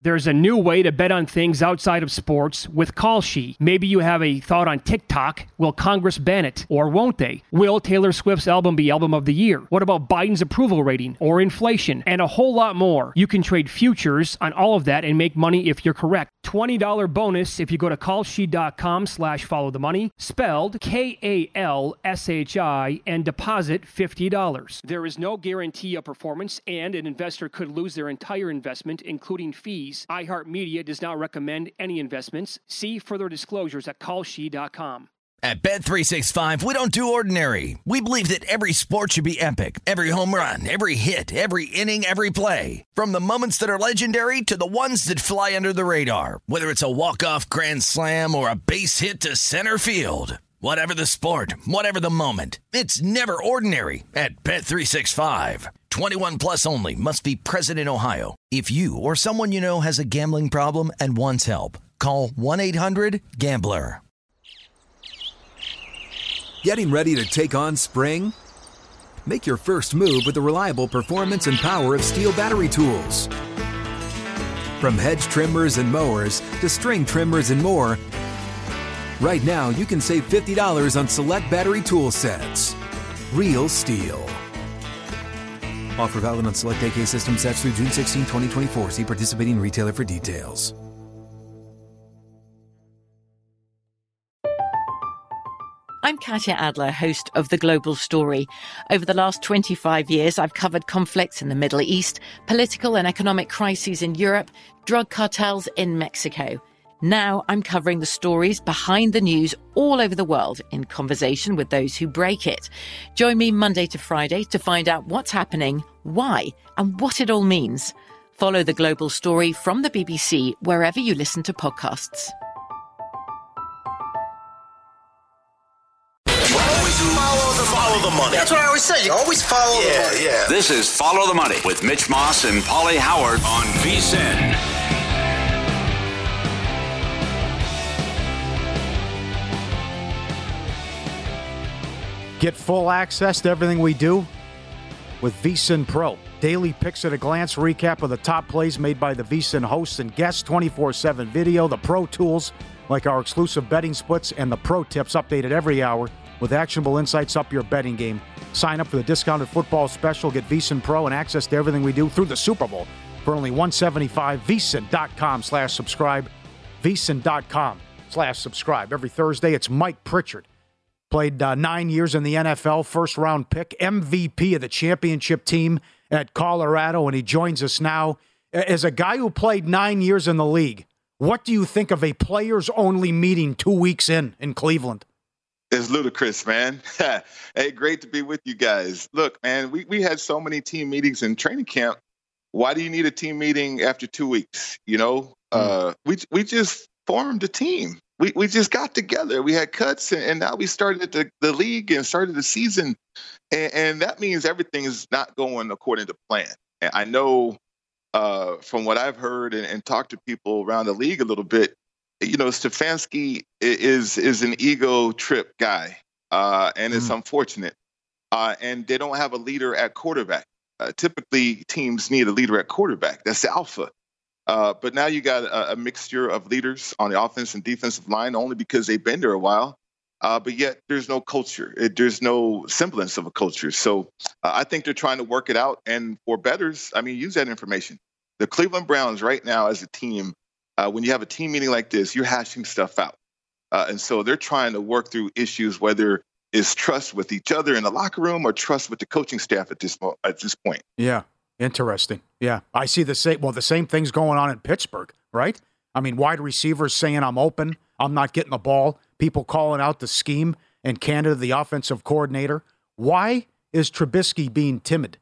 There's a new way to bet on things outside of sports with Kalshi. Maybe you have a thought on TikTok. Will Congress ban it? Or won't they? Will Taylor Swift's album be Album of the Year? What about Biden's approval rating? Or inflation? And a whole lot more. You can trade futures on all of that and make money if you're correct. $20 bonus if you go to kalshi.com/followthemoney, spelled KALSHI, and deposit $50. There is no guarantee of performance, and an investor could lose their entire investment, including fees. iHeartMedia does not recommend any investments. See further disclosures at kalshi.com. At Bet365, we don't do ordinary. We believe that every sport should be epic. Every home run, every hit, every inning, every play. From the moments that are legendary to the ones that fly under the radar. Whether it's a walk-off grand slam or a base hit to center field. Whatever the sport, whatever the moment. It's never ordinary at Bet365. 21 plus only. Must be present in Ohio. If you or someone you know has a gambling problem and wants help, call 1-800-GAMBLER. Getting ready to take on spring? Make your first move with the reliable performance and power of Steel battery tools. From hedge trimmers and mowers to string trimmers and more, right now you can save $50 on select battery tool sets. Real Steel. Offer valid on select AK system sets through June 16, 2024. See participating retailer for details. I'm Katya Adler, host of The Global Story. Over the last 25 years, I've covered conflicts in the Middle East, political and economic crises in Europe, drug cartels in Mexico. Now I'm covering the stories behind the news all over the world in conversation with those who break it. Join me Monday to Friday to find out what's happening, why, and what it all means. Follow The Global Story from the BBC wherever you listen to podcasts. Follow the money. That's what I always say. You always follow the money. Yeah. This is Follow the Money with Mitch Moss and Paulie Howard on VSiN. Get full access to everything we do with VSiN Pro. Daily picks at a glance recap of the top plays made by the VSiN hosts and guests, 24/7 video, the Pro Tools like our exclusive betting splits, and the Pro Tips updated every hour with actionable insights up your betting game. Sign up for the discounted football special. Get VSiN Pro and access to everything we do through the Super Bowl for only $175. VSiN.com/subscribe. VSiN.com/subscribe. Every Thursday, it's Mike Pritchard. Played 9 years in the NFL, first-round pick, MVP of the championship team at Colorado, and he joins us now. As a guy who played 9 years in the league, what do you think of a players-only meeting 2 weeks in Cleveland? It's ludicrous, man. Hey, great to be with you guys. Look, man, we had so many team meetings in training camp. Why do you need a team meeting after 2 weeks? You know, we just formed a team. We just got together. We had cuts, and now we started the league and started the season. And that means everything is not going according to plan. And I know from what I've heard and talked to people around the league a little bit, you know, Stefanski is an ego trip guy, and it's unfortunate. And they don't have a leader at quarterback. Typically, teams need a leader at quarterback. That's the alpha. But now you got a mixture of leaders on the offense and defensive line only because they've been there a while. But yet there's no culture. There's no semblance of a culture. So I think they're trying to work it out. And for bettors, I mean, use that information. The Cleveland Browns right now as a team, when you have a team meeting like this, you're hashing stuff out. And so they're trying to work through issues, whether it's trust with each other in the locker room or trust with the coaching staff at this point. Yeah. Interesting. Yeah. I see the same thing's going on in Pittsburgh, right? I mean, wide receivers saying I'm open, I'm not getting the ball, people calling out the scheme, and Canada, the offensive coordinator. Why is Trubisky being timid?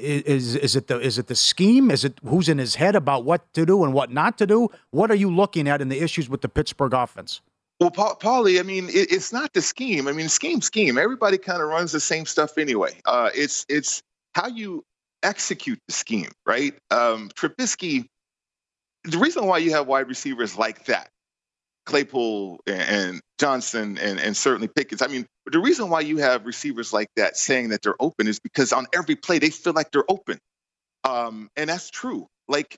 Is it the scheme? Is it who's in his head about what to do and what not to do? What are you looking at in the issues with the Pittsburgh offense? Well, Paulie, I mean, it's not the scheme. I mean, scheme. Everybody kind of runs the same stuff anyway. It's how you execute the scheme, right? Trubisky, the reason why you have wide receivers like that, Claypool and Johnson and certainly Pickens, I mean, the reason why you have receivers like that saying that they're open is because on every play they feel like they're open. And that's true. Like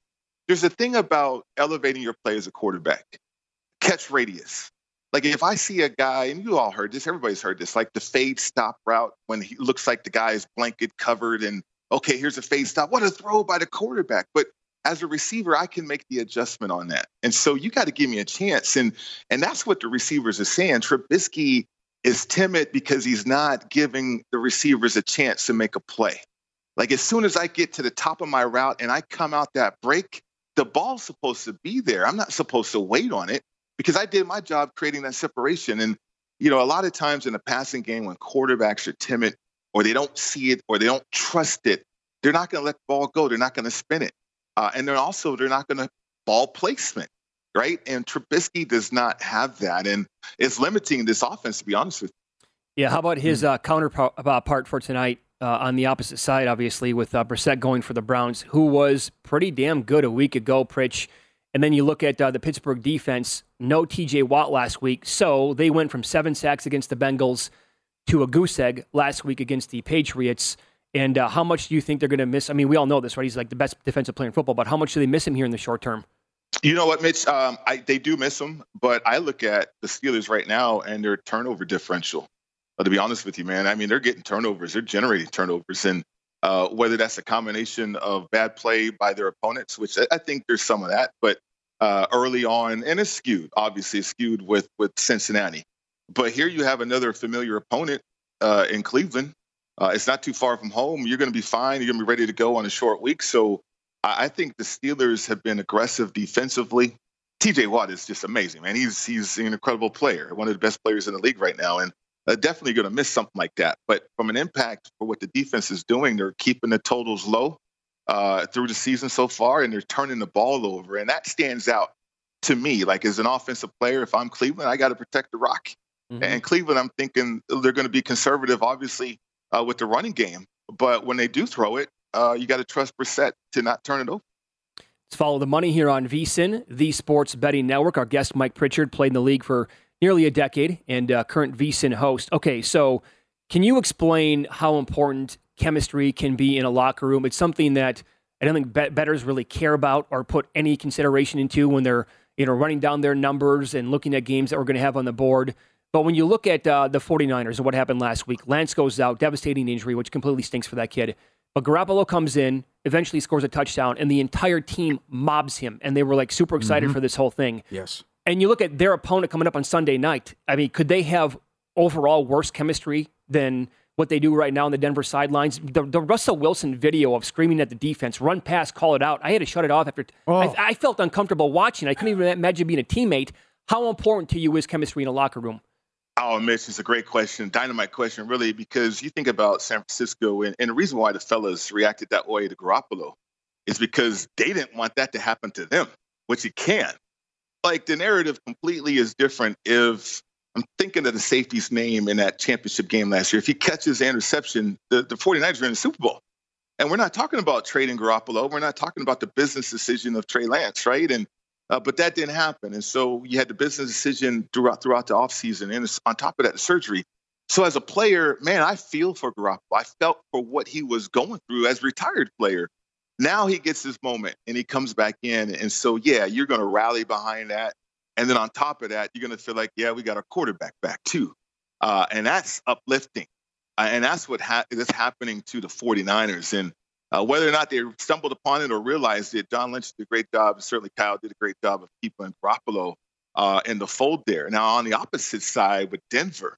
there's a thing about elevating your play as a quarterback. Catch radius. Like if I see a guy, and you all heard this, everybody's heard this, like the fade stop route when he looks like the guy is blanket covered and, okay, here's a fade stop. What a throw by the quarterback. But as a receiver, I can make the adjustment on that. And so you got to give me a chance. And that's what the receivers are saying. Trubisky is timid because he's not giving the receivers a chance to make a play. Like as soon as I get to the top of my route and I come out that break, the ball's supposed to be there. I'm not supposed to wait on it because I did my job creating that separation. And, a lot of times in the passing game when quarterbacks are timid or they don't see it or they don't trust it, they're not going to let the ball go. They're not going to spin it. And they're not going to ball placement, right? And Trubisky does not have that. And it's limiting this offense, to be honest with you. Yeah, how about his counterpart for tonight on the opposite side, obviously, with Brissett going for the Browns, who was pretty damn good a week ago, Pritch. And then you look at the Pittsburgh defense, no T.J. Watt last week. So they went from 7 sacks against the Bengals to a goose egg last week against the Patriots. And how much do you think they're going to miss? I mean, we all know this, right? He's like the best defensive player in football, but how much do they miss him here in the short term? You know what, Mitch? They do miss him, but I look at the Steelers right now and their turnover differential. To be honest with you, man, I mean, they're getting turnovers. They're generating turnovers. And whether that's a combination of bad play by their opponents, which I think there's some of that, but early on, and it's skewed, obviously it's skewed with Cincinnati. But here you have another familiar opponent in Cleveland. It's not too far from home. You're going to be fine. You're going to be ready to go on a short week. So I think the Steelers have been aggressive defensively. T.J. Watt is just amazing, man. He's an incredible player, one of the best players in the league right now, and definitely going to miss something like that. But from an impact for what the defense is doing, they're keeping the totals low through the season so far, and they're turning the ball over. And that stands out to me. Like as an offensive player, if I'm Cleveland, I got to protect the rock. Mm-hmm. And Cleveland, I'm thinking they're going to be conservative, obviously, with the running game. But when they do throw it, you got to trust Brissett to not turn it over. Let's follow the money here on VSiN, the Sports Betting Network. Our guest, Mike Pritchard, played in the league for nearly a decade and current VSiN host. Okay, so can you explain how important chemistry can be in a locker room? It's something that I don't think bettors really care about or put any consideration into when they're running down their numbers and looking at games that we're going to have on the board. But when you look at the 49ers and what happened last week, Lance goes out, devastating injury, which completely stinks for that kid. But Garoppolo comes in, eventually scores a touchdown, and the entire team mobs him. And they were like super excited for this whole thing. Yes. And you look at their opponent coming up on Sunday night. I mean, could they have overall worse chemistry than what they do right now on the Denver sidelines? The Russell Wilson video of screaming at the defense, run past, call it out. I had to shut it off after. I felt uncomfortable watching. I couldn't even imagine being a teammate. How important to you is chemistry in a locker room? Oh, Mitch, it's a great question, dynamite question, really, because you think about San Francisco, and the reason why the fellas reacted that way to Garoppolo is because they didn't want that to happen to them, which it can. Like, the narrative completely is different if I'm thinking of the safety's name in that championship game last year. If he catches the interception, the 49ers are in the Super Bowl. And we're not talking about trading Garoppolo. We're not talking about the business decision of Trey Lance, right? And but that didn't happen. And so you had the business decision throughout the offseason, and on top of that, the surgery. So as a player, man, I feel for Garoppolo. I felt for what he was going through as a retired player. Now he gets his moment, and he comes back in. And so, yeah, you're going to rally behind that. And then on top of that, you're going to feel like, yeah, we got our quarterback back too. And that's uplifting. And that's what is happening to the 49ers. And whether or not they stumbled upon it or realized it, John Lynch did a great job, and certainly Kyle did a great job of keeping Garoppolo in the fold there. Now, on the opposite side with Denver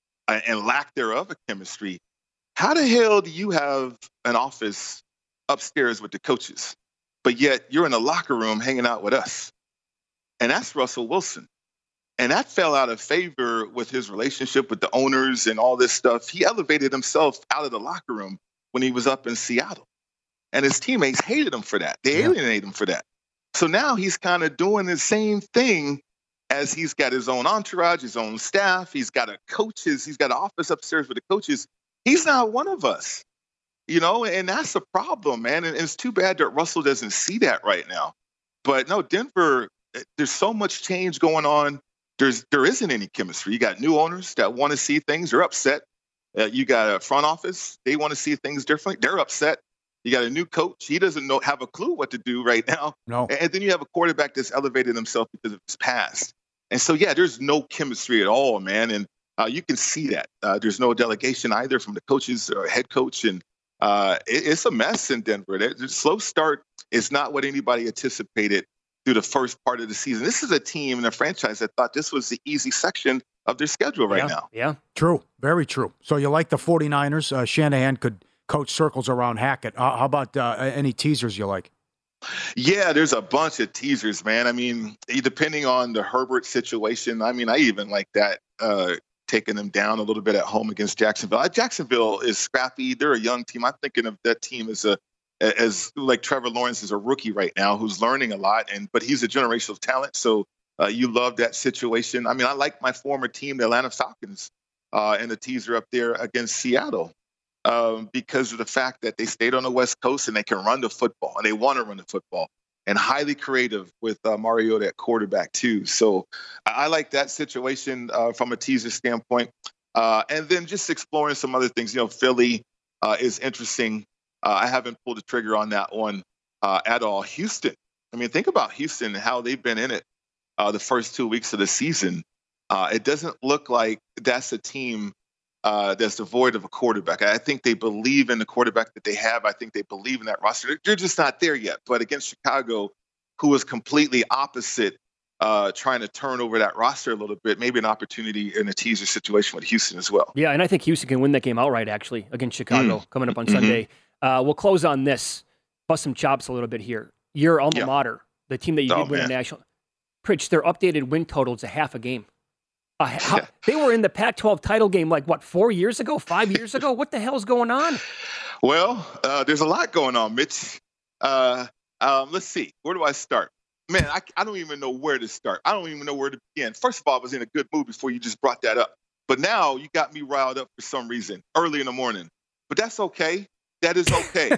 and lack thereof of chemistry, how the hell do you have an office upstairs with the coaches, but yet you're in the locker room hanging out with us? And that's Russell Wilson. And that fell out of favor with his relationship with the owners and all this stuff. He elevated himself out of the locker room when he was up in Seattle. And his teammates hated him for that. They alienated him for that. So now he's kind of doing the same thing as he's got his own entourage, his own staff. He's got he's got an office upstairs with the coaches. He's not one of us, and that's a problem, man. And it's too bad that Russell doesn't see that right now. But no, Denver, there's so much change going on. There isn't any chemistry. You got new owners that want to see things. They're upset. You got a front office. They want to see things differently. They're upset. You got a new coach. He doesn't have a clue what to do right now. No. And then you have a quarterback that's elevated himself because of his past. And so, yeah, there's no chemistry at all, man. And you can see that. There's no delegation either from the coaches or head coach. And it's a mess in Denver. The slow start is not what anybody anticipated through the first part of the season. This is a team and a franchise that thought this was the easy section of their schedule right now. Yeah. True. Very true. So you like the 49ers. Shanahan could coach circles around Hackett. How about any teasers you like? Yeah, there's a bunch of teasers, man. I mean, depending on the Herbert situation, I mean, I even like that, taking them down a little bit at home against Jacksonville. Jacksonville is scrappy. They're a young team. I'm thinking of that team as like Trevor Lawrence is a rookie right now who's learning a lot, but he's a generational talent. So you love that situation. I mean, I like my former team, the Atlanta Falcons, and the teaser up there against Seattle. Because of the fact that they stayed on the West Coast and they can run the football and they want to run the football, and highly creative with Mariota at quarterback too. So I like that situation from a teaser standpoint. And then just exploring some other things. Philly is interesting. I haven't pulled the trigger on that one at all. Houston. I mean, think about Houston and how they've been in it the first 2 weeks of the season. It doesn't look like that's a team that's devoid of a quarterback. I think they believe in the quarterback that they have. I think they believe in that roster. They're just not there yet. But against Chicago, who was completely opposite, trying to turn over that roster a little bit, maybe an opportunity in a teaser situation with Houston as well. Yeah, and I think Houston can win that game outright, actually, against Chicago coming up on Sunday. We'll close on this, bust some chops a little bit here. Your alma mater, the team that you did win a national. Pritch, their updated win total is a half a game. They were in the Pac-12 title game 4 years ago, 5 years ago? What the hell's going on? Well, there's a lot going on, Mitch. Let's see. Where do I start? Man, I don't even know where to start. I don't even know where to begin. First of all, I was in a good mood before you just brought that up. But now you got me riled up for some reason early in the morning. But that's okay. That is okay.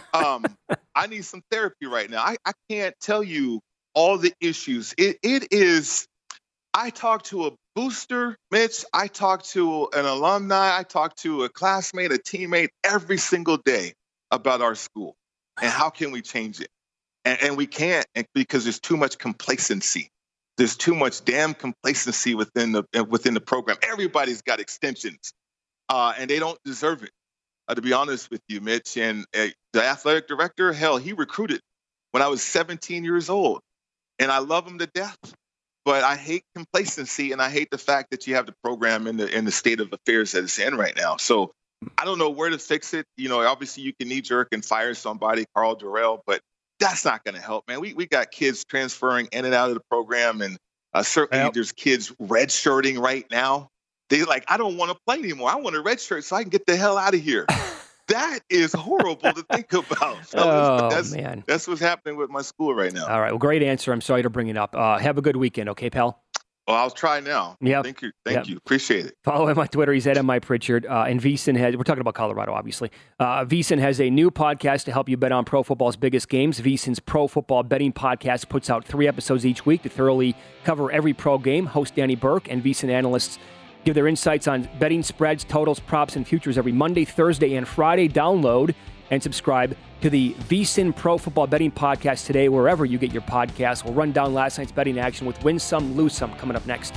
I need some therapy right now. I can't tell you all the issues. It is. I talked to a booster, Mitch. I talked to an alumni. I talked to a classmate, a teammate every single day about our school and how can we change it. And we can't because there's too much complacency. There's too much damn complacency within the program. Everybody's got extensions, and they don't deserve it. To be honest with you, Mitch, and the athletic director, hell, he recruited when I was 17 years old, and I love him to death. But I hate complacency, and I hate the fact that you have the program in the state of affairs that it's in right now. So I don't know where to fix it. Obviously you can knee-jerk and fire somebody, Carl Durrell, but that's not going to help, man. We got kids transferring in and out of the program, and certainly there's kids redshirting right now. They I don't want to play anymore. I want a redshirt so I can get the hell out of here. That is horrible to think about, fellas. Man. That's what's happening with my school right now. All right. Well, great answer. I'm sorry to bring it up. Have a good weekend, okay, pal? Well, I'll try now. Yep. Thank you. Appreciate it. Follow him on Twitter. He's at MIPritchard. And VSiN we're talking about Colorado, obviously. VSiN has a new podcast to help you bet on pro football's biggest games. VSiN's Pro Football Betting Podcast puts out 3 episodes each week to thoroughly cover every pro game. Host Danny Burke and VSiN analysts give their insights on betting spreads, totals, props, and futures every Monday, Thursday, and Friday. Download and subscribe to the VSiN Pro Football Betting Podcast today, wherever you get your podcasts. We'll run down last night's betting action with Win Some, Lose Some coming up next.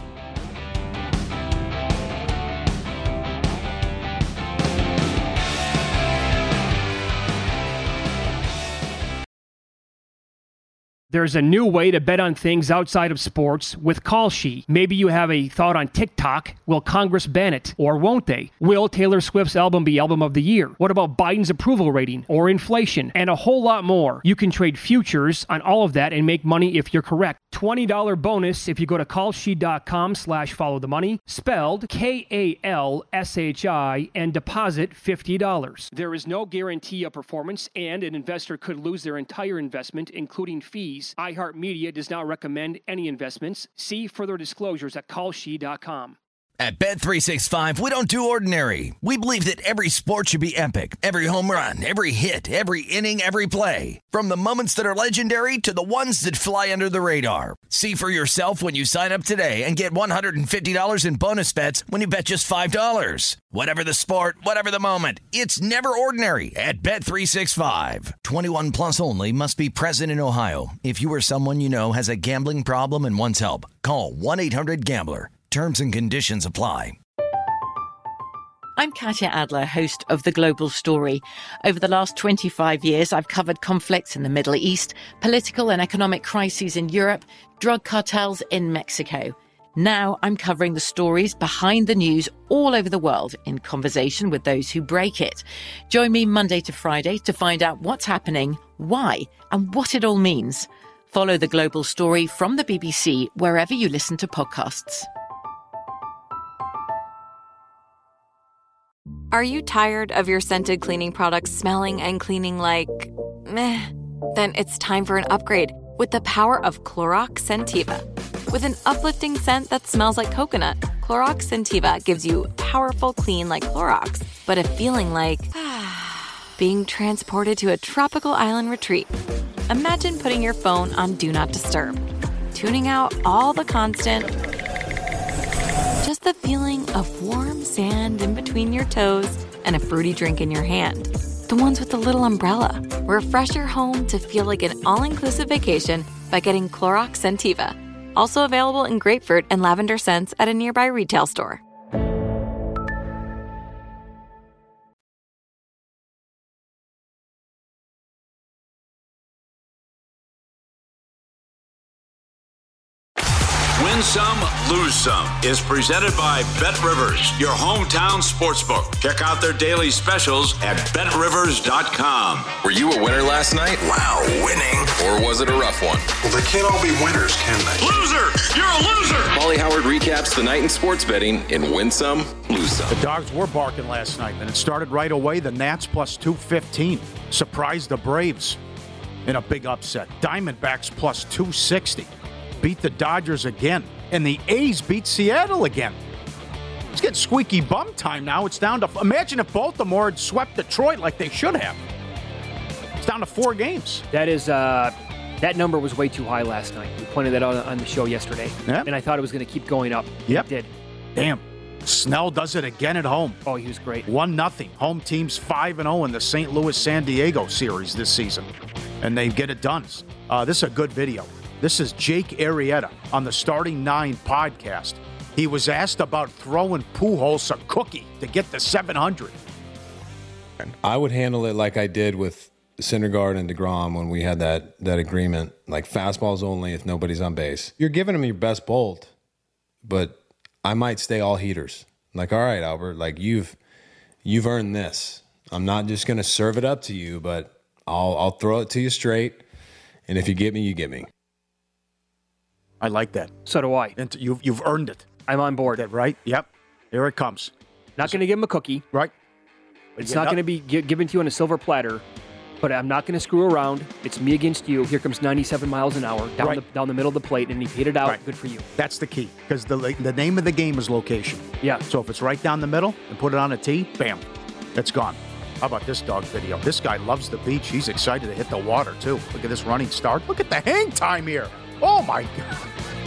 There's a new way to bet on things outside of sports with Kalshi. Maybe you have a thought on TikTok. Will Congress ban it, or won't they? Will Taylor Swift's album be album of the year? What about Biden's approval rating or inflation? And a whole lot more. You can trade futures on all of that and make money if you're correct. $20 bonus if you go to kalshi.com/followthemoney, spelled KALSHI, and deposit $50. There is no guarantee of performance, and an investor could lose their entire investment, including fees. iHeartMedia does not recommend any investments. See further disclosures at kalshi.com. At Bet365, we don't do ordinary. We believe that every sport should be epic. Every home run, every hit, every inning, every play. From the moments that are legendary to the ones that fly under the radar. See for yourself when you sign up today and get $150 in bonus bets when you bet just $5. Whatever the sport, whatever the moment, it's never ordinary at Bet365. 21 plus only. Must be present in Ohio. If you or someone you know has a gambling problem and wants help, call 1-800-GAMBLER. Terms and conditions apply. I'm Katya Adler, host of The Global Story. Over the last 25 years, I've covered conflicts in the Middle East, political and economic crises in Europe, drug cartels in Mexico. Now I'm covering the stories behind the news all over the world in conversation with those who break it. Join me Monday to Friday to find out what's happening, why, and what it all means. Follow The Global Story from the BBC wherever you listen to podcasts. Are you tired of your scented cleaning products smelling and cleaning like meh? Then it's time for an upgrade with the power of Clorox Scentiva. With an uplifting scent that smells like coconut, Clorox Scentiva gives you powerful clean like Clorox, but a feeling like being transported to a tropical island retreat. Imagine putting your phone on Do Not Disturb, tuning out all the constant, just the feeling of warm sand in between your toes and a fruity drink in your hand. The ones with the little umbrella. Refresh your home to feel like an all-inclusive vacation by getting Clorox Scentiva. Also available in grapefruit and lavender scents at a nearby retail store. Win Some, Lose Some is presented by BetRivers, your hometown sportsbook. Check out their daily specials at BetRivers.com. Were you a winner last night? Wow, winning. Or was it a rough one? Well, they can't all be winners, can they? Loser! You're a loser! Paulie Howard recaps the night in sports betting in Win Some, Lose Some. The Dogs were barking last night, and it started right away. The Nats plus 215 surprised the Braves in a big upset. Diamondbacks plus 260 beat the Dodgers again, and the A's beat Seattle again. It's getting squeaky bum time now. It's down to, imagine if Baltimore had swept Detroit like they should have. It's down to 4 games. That is, that number was way too high last night. We pointed that out on the show yesterday. Yep. And I thought it was going to keep going up. Yep. It did. Damn. Snell does it again at home. Oh, he was great. 1-0. Home team's 5-0 in the St. Louis-San Diego series this season. And they get it done. This is a good video. This is Jake Arrieta on the Starting 9 podcast. He was asked about throwing Pujols a cookie to get to 700. I would handle it like I did with Syndergaard and DeGrom when we had that agreement, like fastballs only if nobody's on base. You're giving him your best bolt, but I might stay all heaters. Like, all right, Albert, like you've earned this. I'm not just going to serve it up to you, but I'll throw it to you straight, and if you get me, you get me. I like that. So do I. And you've earned it. I'm on board. That right? Yep. Here it comes. Not going to give him a cookie. Right. It's not going to be given to you on a silver platter, but I'm not going to screw around. It's me against you. Here comes 97 miles an hour down the middle of the plate, and he hit it out. Right. Good for you. That's the key, because the name of the game is location. Yeah. So if it's right down the middle and put it on a tee, bam, it's gone. How about this dog video? This guy loves the beach. He's excited to hit the water, too. Look at this running start. Look at the hang time here. Oh, my God.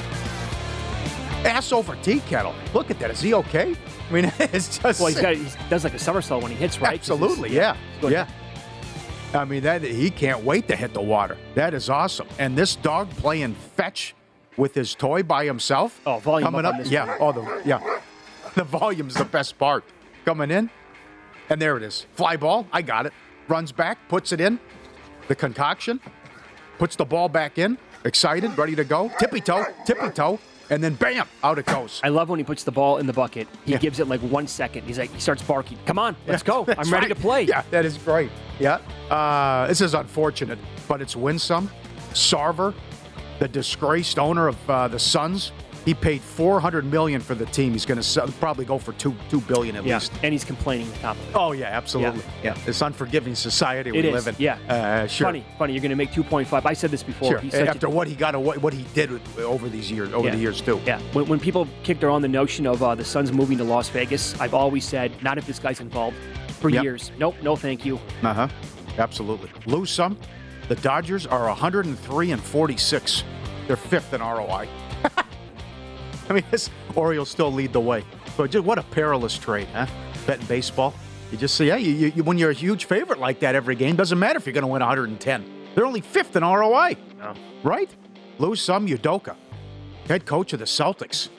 Ass over tea kettle. Look at that. Is he okay? I mean, it's just... Well, he does like a somersault when he hits, right? Absolutely, yeah. I mean, he can't wait to hit the water. That is awesome. And this dog playing fetch with his toy by himself. Oh, volume coming up. The volume's the best part. Coming in, and there it is. Fly ball. I got it. Runs back, puts it in. The concoction. Puts the ball back in. Excited, ready to go. Tippy toe. And then, bam, out it goes. I love when he puts the ball in the bucket. He gives it like 1 second. He starts barking. Come on, let's go. I'm ready to play. Yeah, that is great. Yeah. This is unfortunate, but it's win some. Sarver, the disgraced owner of the Suns, He paid $400 million for the team. He's going to probably go for $2 billion at least. And he's complaining on top of it. Oh, yeah, absolutely. Yeah. This unforgiving society we live in. Yeah. Sure. Funny. You're going to make 2.5. I said this before. Sure. After what he got, what he did over these years, the years too. Yeah. When people kicked around the notion of the Suns moving to Las Vegas, I've always said, not if this guy's involved. For years. Nope. No, thank you. Absolutely. Lose some. The Dodgers are 103-46. They're 5th in ROI. I mean, this Orioles still lead the way. But just what a perilous trade, huh? Betting baseball. You just say, you when you're a huge favorite like that every game, doesn't matter if you're going to win 110. They're only 5th in ROI. No. Right? Lose some, Udoka, head coach of the Celtics.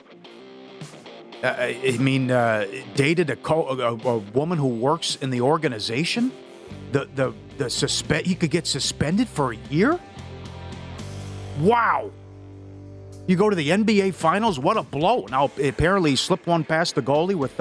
Dated a woman who works in the organization. He could get suspended for a year. Wow. You go to the NBA Finals, what a blow. Now, apparently he slipped one past the goalie with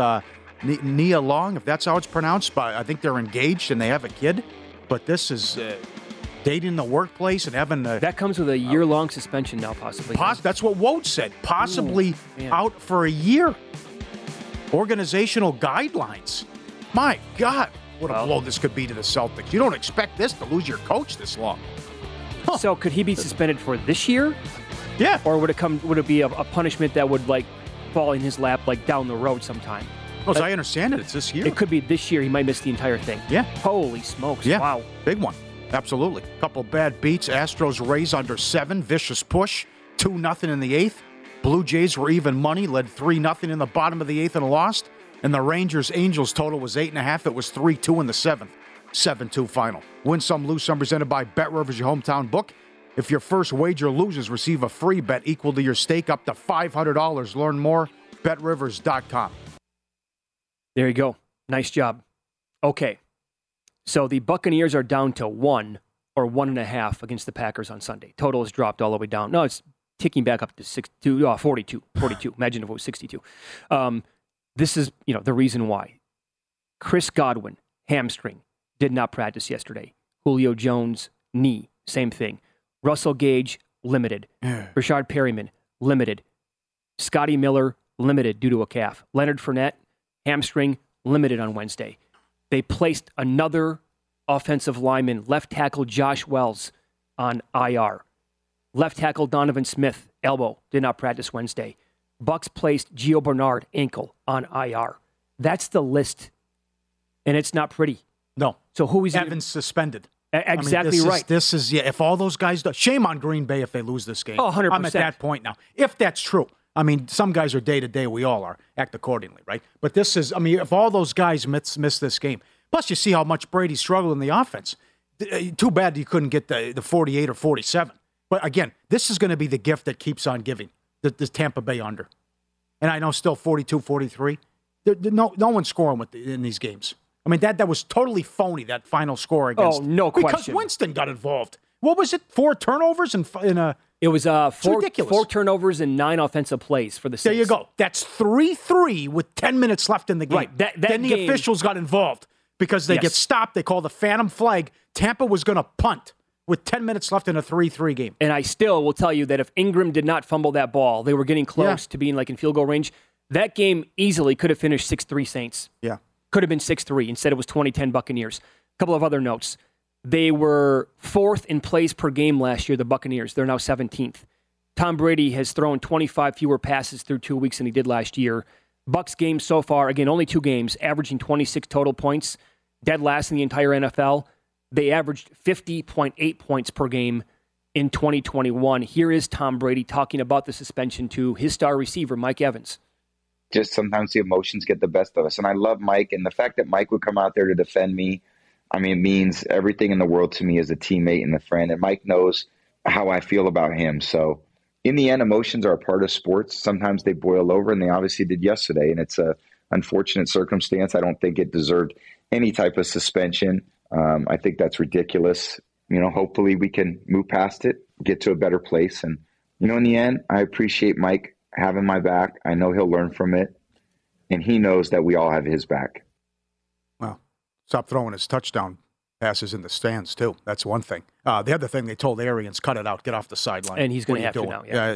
Nia Long, if that's how it's pronounced. But I think they're engaged and they have a kid. But this is dating in the workplace and having that comes with a year-long suspension now, possibly. That's what Woj said. Possibly out for a year. Organizational guidelines. My God, what a blow this could be to the Celtics. You don't expect this to lose your coach this long. Huh. So could he be suspended for this year? Yeah. Or would it be a punishment that would fall in his lap down the road sometime? As I understand it, it's this year. It could be this year. He might miss the entire thing. Yeah. Holy smokes. Yeah. Wow. Big one. Absolutely. Couple bad beats. Astros Rays under 7. Vicious push. 2-0 in the 8th. Blue Jays were even money. Led 3-0 in the bottom of the 8th and lost. And the Rangers Angels total was 8.5. It was 3-2 in the 7th. 7-2 final. Win some, lose some. Presented by Bet Rivers, your hometown book. If your first wager loses, receive a free bet equal to your stake up to $500. Learn more, betrivers.com. There you go. Nice job. Okay. So the Buccaneers are down to 1 or 1.5 against the Packers on Sunday. Total has dropped all the way down. No, it's ticking back up to 42. Imagine if it was 62. This is, the reason why. Chris Godwin, hamstring, did not practice yesterday. Julio Jones, knee, same thing. Russell Gage, limited. Rashard Perryman, limited. Scotty Miller, limited due to a calf. Leonard Fournette, hamstring, limited on Wednesday. They placed another offensive lineman, left tackle Josh Wells, on IR. Left tackle Donovan Smith, elbow, did not practice Wednesday. Bucks placed Gio Bernard, ankle, on IR. That's the list, and it's not pretty. No. So who is Evans suspended? Exactly right. This is if all those guys do, shame on Green Bay if they lose this game. Oh, 100%. I'm at that point now. If that's true. I mean, some guys are day-to-day. We all are. Act accordingly, right? But this is, if all those guys miss this game. Plus, you see how much Brady struggled in the offense. Too bad you couldn't get the 48 or 47. But again, this is going to be the gift that keeps on giving, the Tampa Bay under. And I know still 42, 43. No one's scoring in these games. I mean, that was totally phony, that final score against. Oh, no question. Because Winston got involved. What was it? 4 turnovers in a. It was 4 turnovers and 9 offensive plays for the Saints. There you go. That's 3-3 with 10 minutes left in the game. Right. Then the officials got involved because they get stopped. They call the phantom flag. Tampa was going to punt with 10 minutes left in a 3-3 game. And I still will tell you that if Ingram did not fumble that ball, they were getting close to being in field goal range. That game easily could have finished 6-3 Saints. Yeah. Could have been 6-3. Instead, it was 20-10 Buccaneers. A couple of other notes. They were 4th in plays per game last year, the Buccaneers. They're now 17th. Tom Brady has thrown 25 fewer passes through 2 weeks than he did last year. Bucs games so far, again, only 2 games, averaging 26 total points, dead last in the entire NFL. They averaged 50.8 points per game in 2021. Here is Tom Brady talking about the suspension to his star receiver, Mike Evans. Just sometimes the emotions get the best of us. And I love Mike. And the fact that Mike would come out there to defend me, it means everything in the world to me as a teammate and a friend. And Mike knows how I feel about him. So in the end, emotions are a part of sports. Sometimes they boil over, and they obviously did yesterday. And it's an unfortunate circumstance. I don't think it deserved any type of suspension. I think that's ridiculous. Hopefully we can move past it, get to a better place. And, in the end, I appreciate Mike having my back. I know he'll learn from it, and he knows that we all have his back. Well, stop throwing his touchdown passes in the stands, too. That's one thing. The other thing, they told Arians, cut it out, get off the sideline. And he's going to have to now, yeah.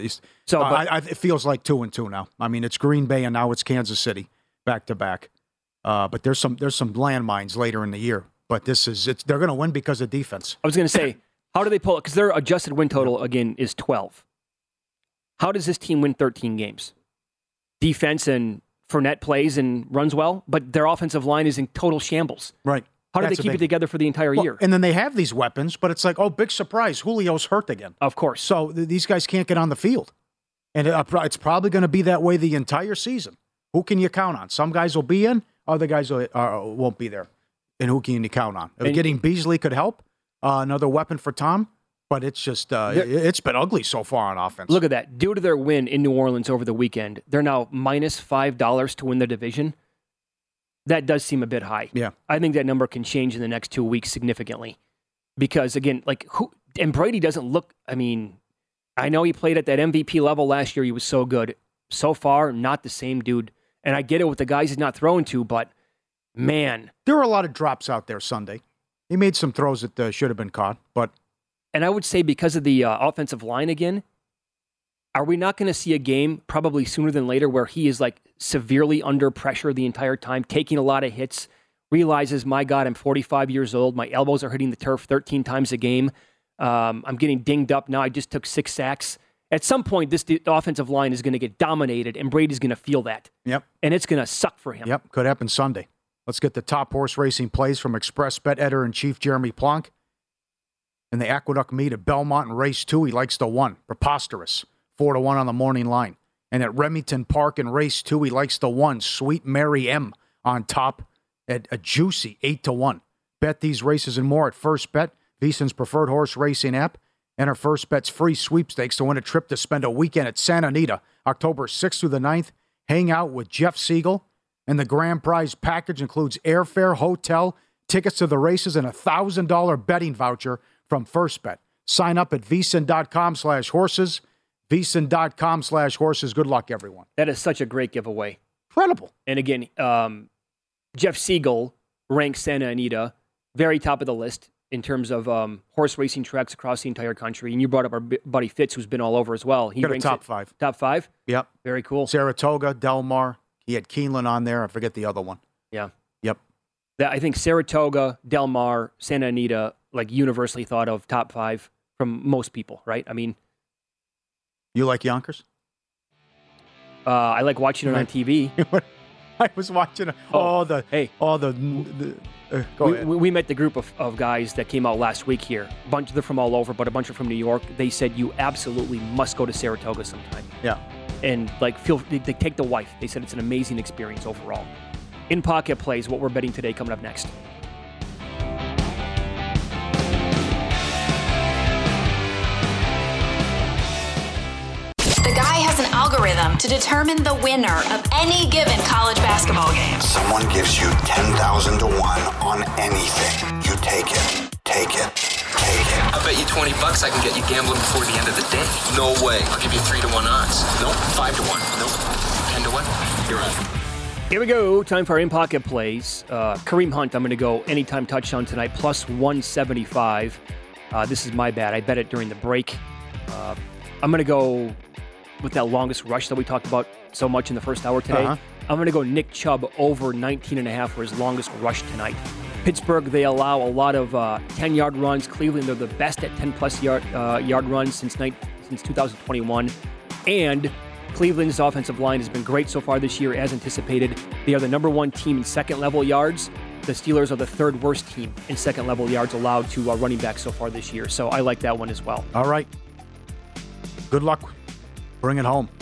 It feels like 2-2 now. I mean, it's Green Bay, and now it's Kansas City, back-to-back. But there's some landmines later in the year. But they're going to win because of defense. I was going to say, how do they pull it? Because their adjusted win total, again, is 12. How does this team win 13 games? Defense and Fournette plays and runs well, but their offensive line is in total shambles. Right. How do they keep it together for the entire year? And then they have these weapons, but it's like, oh, big surprise, Julio's hurt again. Of course. So these guys can't get on the field. And it's probably going to be that way the entire season. Who can you count on? Some guys will be in, other guys won't be there. And who can you count on? Getting Beasley could help, another weapon for Tom, but it's just it's been ugly so far on offense. Look at that. Due to their win in New Orleans over the weekend, they're now minus $5 to win the division. That does seem a bit high. Yeah. I think that number can change in the next 2 weeks significantly. Because, again, and Brady doesn't look, I mean, I know he played at that MVP level last year. He was so good. So far, not the same dude. And I get it with the guys he's not throwing to, but, man. There were a lot of drops out there Sunday. He made some throws that should have been caught, but. And I would say because of the offensive line again, are we not going to see a game probably sooner than later where he is like severely under pressure the entire time, taking a lot of hits, realizes, my God, I'm 45 years old. My elbows are hitting the turf 13 times a game. I'm getting dinged up now. I just took 6 sacks. At some point, the offensive line is going to get dominated, and Brady's going to feel that. Yep. And it's going to suck for him. Yep. Could happen Sunday. Let's get the top horse racing plays from Express Bet editor-in-chief Jeremy Plonk. In the Aqueduct meet at Belmont in race 2, he likes the 1. Preposterous. 4-1 on the morning line. And at Remington Park in race 2, he likes the 1. Sweet Mary M on top at a juicy 8-1. Bet these races and more at First Bet, VSiN's preferred horse racing app. Enter First Bet's free sweepstakes to win a trip to spend a weekend at Santa Anita, October 6th through the 9th. Hang out with Jeff Siegel. And the grand prize package includes airfare, hotel, tickets to the races, and a $1,000 betting voucher from First Bet. Sign up at VSiN.com/horses. VSiN.com/horses. Good luck, everyone. That is such a great giveaway. Incredible. And again, Jeff Siegel ranks Santa Anita very top of the list in terms of horse racing tracks across the entire country. And you brought up our buddy Fitz, who's been all over as well. He got a ranks top 5. Top 5? Yep. Very cool. Saratoga, Del Mar. He had Keeneland on there. I forget the other one. Yeah. Yep. I think Saratoga, Del Mar, Santa Anita, like universally thought of top 5 from most people, right? I mean, you like Yonkers? I like watching it on TV. I was watching We met the group of guys that came out last week here. A bunch of them from all over, but a bunch of from New York. They said you absolutely must go to Saratoga sometime. Yeah. And they take the wife. They said it's an amazing experience overall. In Pocket Plays, what we're betting today coming up next. The guy has an algorithm to determine the winner of any given college basketball game. Someone gives you 10,000 to 1 on anything. You take it. Take it. Take it. I bet you $20 I can get you gambling before the end of the day. No way. I'll give you 3-1 odds. Nope. 5-1. Nope. 10-1. You're on. Here we go. Time for our in-pocket plays. Kareem Hunt, I'm going to go anytime touchdown tonight, plus 175. This is my bad. I bet it during the break. I'm going to go with that longest rush that we talked about so much in the first hour today. I'm going to go Nick Chubb over 19.5 for his longest rush tonight. Pittsburgh, they allow a lot of 10-yard runs. Cleveland, they're the best at 10-plus yard runs since 2021. And Cleveland's offensive line has been great so far this year, as anticipated. They are the number 1 team in second-level yards. The Steelers are the 3rd worst team in second-level yards allowed to running back so far this year. So I like that one as well. All right. Good luck. Bring it home.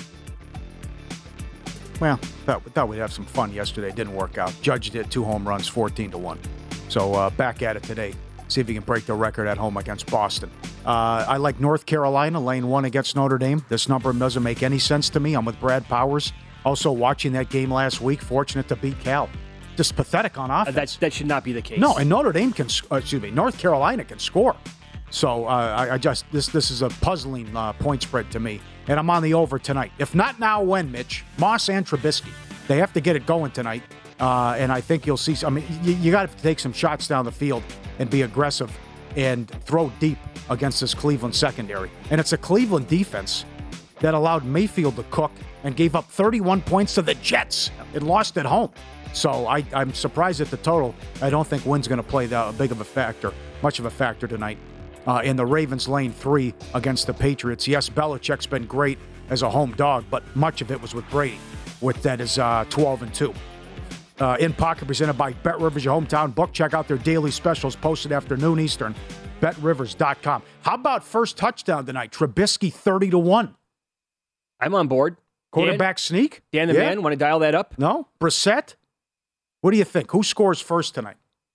Well, thought we'd have some fun yesterday. Didn't work out. Judge did 2 home runs, 14-1. So back at it today. See if he can break the record at home against Boston. I like North Carolina, lane 1 against Notre Dame. This number doesn't make any sense to me. I'm with Brad Powers. Also watching that game last week, fortunate to beat Cal. Just pathetic on offense. That should not be the case. No, and Notre Dame North Carolina can score. So this is a puzzling point spread to me. And I'm on the over tonight. If not now, when, Mitch? Moss and Trubisky. They have to get it going tonight. And I think you'll see. I mean, you got to take some shots down the field. and be aggressive and throw deep against this Cleveland secondary. And it's a Cleveland defense that allowed Mayfield to cook and gave up 31 points to the Jets and lost at home. So I'm surprised at the total. I don't think Wynn's going to play much of a factor tonight. In the Ravens lane 3 against the Patriots. Yes, Belichick's been great as a home dog, but much of it was with Brady. With that is 12-2. In Pocket presented by BetRivers, your hometown book. Check out their daily specials posted after noon Eastern. BetRivers.com. How about first touchdown tonight? Trubisky 30-1. I'm on board. Quarterback sneak? Dan the man, want to dial that up? No? Brissett? What do you think? Who scores first tonight?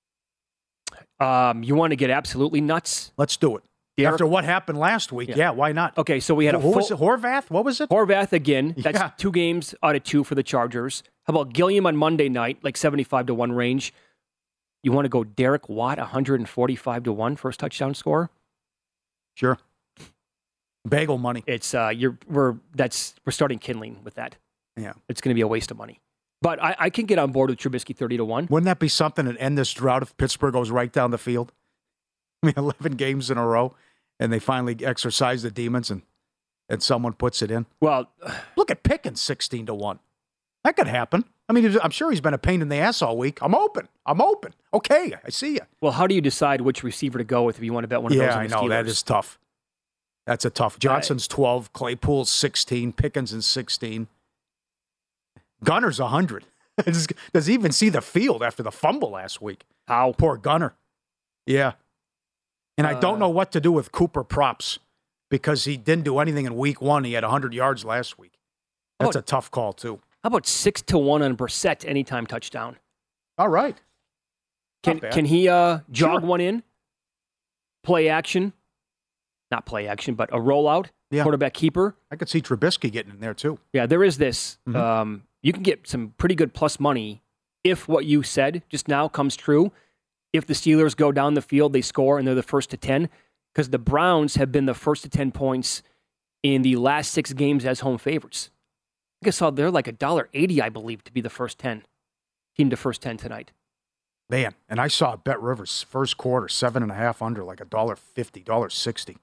You want to get absolutely nuts? Let's do it. After what happened last week, yeah, why not? Okay, so we had Who was it? Horvath? What was it? Horvath again. That's 2 games out of 2 for the Chargers. How about Gilliam on Monday night, like 75-1 range? You want to go Derek Watt, 145-1 first touchdown score? Sure. Bagel money. It's we're starting kindling with that. Yeah, it's going to be a waste of money. But I can get on board with Trubisky 30-1. Wouldn't that be something to end this drought if Pittsburgh goes right down the field? I mean, 11 games in a row, and they finally exercise the demons, and someone puts it in. Well, look at Pickens 16-1. That could happen. I mean, I'm sure he's been a pain in the ass all week. I'm open. Okay, I see you. Well, how do you decide which receiver to go with if you want to bet one of those? Yeah, I know. That is tough. That's a tough. Johnson's 12, Claypool's 16, Pickens is 16. Gunner's 100. Does he even see the field after the fumble last week? How? Poor Gunner. Yeah. And I don't know what to do with Cooper props because he didn't do anything in week 1. He had 100 yards last week. That's a tough call, too. How about 6-1 on Brissett anytime touchdown? All right. Can he jog one in? Play action? Not play action, but a rollout? Yeah. Quarterback keeper? I could see Trubisky getting in there, too. Yeah, there is this. Mm-hmm. You can get some pretty good plus money if what you said just now comes true. If the Steelers go down the field, they score, and they're the first to 10. Because the Browns have been the first to 10 points in the last 6 games as home favorites. I saw they're like $1.80, I believe, to be the first 10. Team to first 10 tonight. Man, and I saw BetRivers first quarter, 7.5 under, like $1.50, $1.60.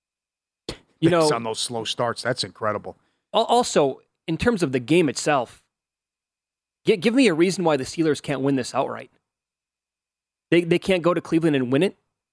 You know, on those slow starts, that's incredible. Also, in terms of the game itself, give me a reason why the Steelers can't win this outright. They can't go to Cleveland and win it?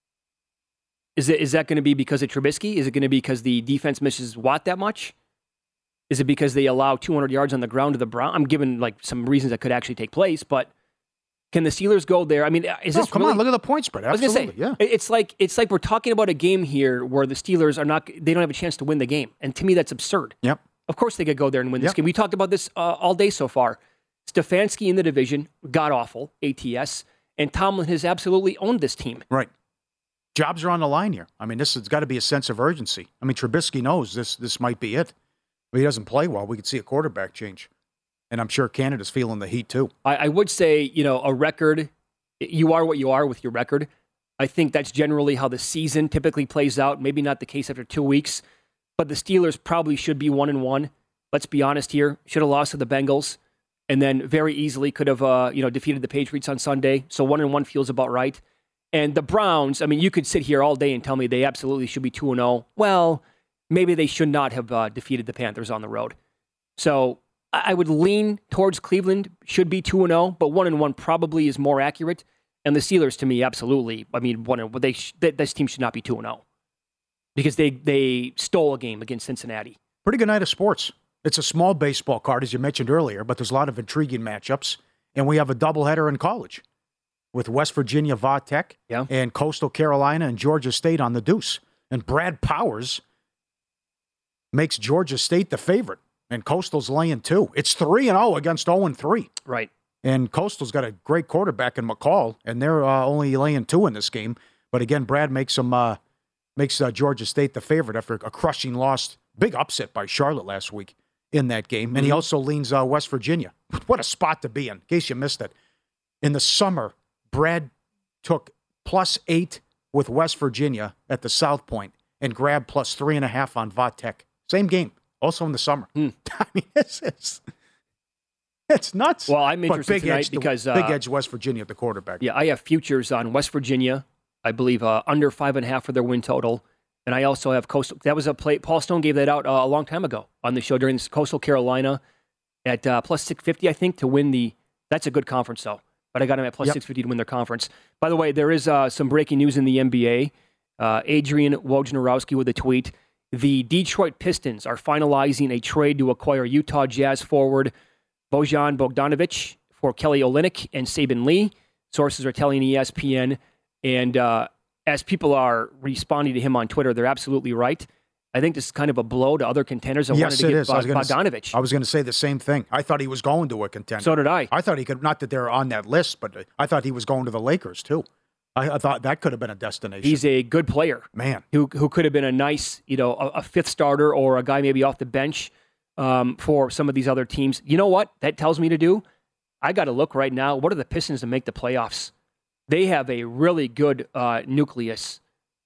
Is that going to be because of Trubisky? Is it going to be because the defense misses Watt that much? Is it because they allow 200 yards on the ground to the Browns? I'm giving like some reasons that could actually take place, but can the Steelers go there? I mean, come on, look at the point spread. Absolutely, I was going to say, it's like we're talking about a game here where the Steelers they don't have a chance to win the game. And to me, that's absurd. Yep. Of course they could go there and win this game. We talked about this all day so far. Stefanski in the division, god-awful, ATS, and Tomlin has absolutely owned this team. Right. Jobs are on the line here. I mean, this has got to be a sense of urgency. I mean, Trubisky knows this might be it. If he doesn't play well, we could see a quarterback change. And I'm sure Canada's feeling the heat, too. I would say, a record, you are what you are with your record. I think that's generally how the season typically plays out. Maybe not the case after 2 weeks. But the Steelers probably should be 1-1. Let's be honest here. Should have lost to the Bengals. And then very easily could have, defeated the Patriots on Sunday. So 1-1 feels about right. And the Browns, I mean, you could sit here all day and tell me they absolutely should be 2-0. Well, maybe they should not have defeated the Panthers on the road. So I would lean towards Cleveland should be 2-0, but 1-1 probably is more accurate. And the Steelers, to me, absolutely. I mean, this team should not be 2-0 because they stole a game against Cincinnati. Pretty good night of sports. It's a small baseball card, as you mentioned earlier, but there's a lot of intriguing matchups. And we have a doubleheader in college with West Virginia Va-Tech and Coastal Carolina and Georgia State on the deuce. And Brad Powers makes Georgia State the favorite, and Coastal's laying 2. It's 3-0 against 0-3. Right. And Coastal's got a great quarterback in McCall, and they're only laying 2 in this game. But again, Brad makes Georgia State the favorite after a crushing loss, big upset by Charlotte last week in that game. And he also leans West Virginia. What a spot to be in case you missed it. In the summer, Brad took +8 with West Virginia at the South Point and grabbed +3.5 on Va-Tech. Same game, also in the summer. I mean, it's nuts. Well, I'm interested tonight because big edge West Virginia at the quarterback. Yeah, I have futures on West Virginia I believe under 5.5 for their win total. And I also have Coastal. That was a play. Paul Stone gave that out a long time ago on the show during this Coastal Carolina at plus 650, I think, to win the. That's a good conference, though. But I got them at plus 650 to win their conference. By the way, there is some breaking news in the NBA. Adrian Wojnarowski with a tweet. The Detroit Pistons are finalizing a trade to acquire Utah Jazz forward Bojan Bogdanovic for Kelly Olynyk and Saben Lee. Sources are telling ESPN. And as people are responding to him on Twitter, they're absolutely right. I think this is kind of a blow to other contenders that wanted to get Bogdanovic. I was going to say the same thing. I thought he was going to a contender. So did I. I thought he could, not that they're on that list, but I thought he was going to the Lakers too. I thought that could have been a destination. He's a good player. Man. Who could have been a nice, a fifth starter or a guy maybe off the bench for some of these other teams. You know what that tells me to do? I got to look right now. What are the Pistons to make the playoffs? They have a really good nucleus